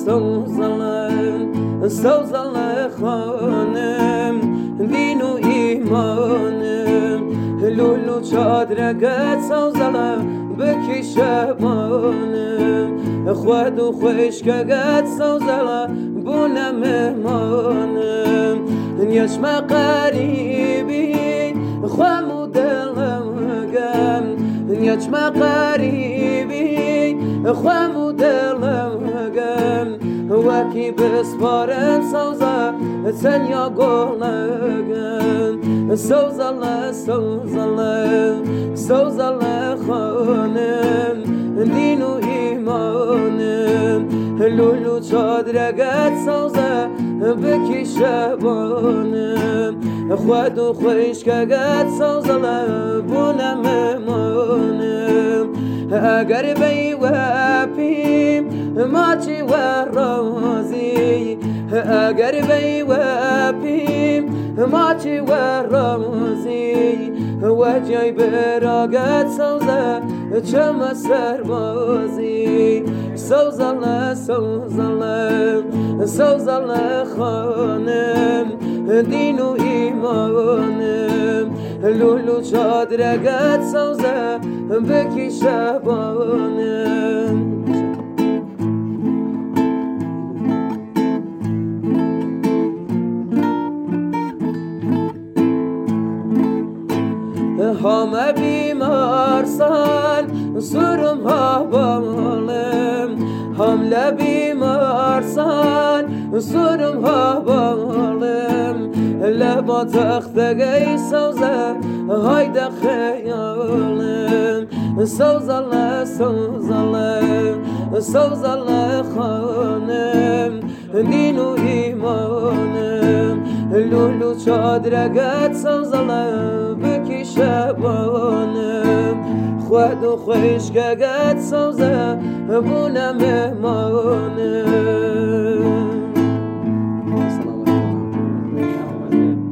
سوزل خانم دین و ایمانم لولو چادرگت سوزل بکی شبانم خود و خوشکگت سوزل بونه مهمانم یشم قریبی خوامو دلمگم یشم قریبی خوامو دلمگم وکی بسپارم سوزا تنیا گلگم سوزل خانم دین و ایمانم لولو چادرگت سوزا بکی شبانم خود و خوشکگت سوزل بونم مهمانم اگر بی وپیم ماچی و رازی اگر بی وپیم ماچی و رازی و جای براگت سوزه چم سربازی سوزل خانم دین و ایمانم لولو چادرگت سوزه بکی شبانم همه بیمارسان سرم ها بالم حمله بیمارسان سرم ها بالم لبا تختگی سوزه هایده خیالم سوزل خانم دین و ایمانم لولو چادرگت سوزل بکی شبانم خود و خوشکگت سوزه بونه مهمانم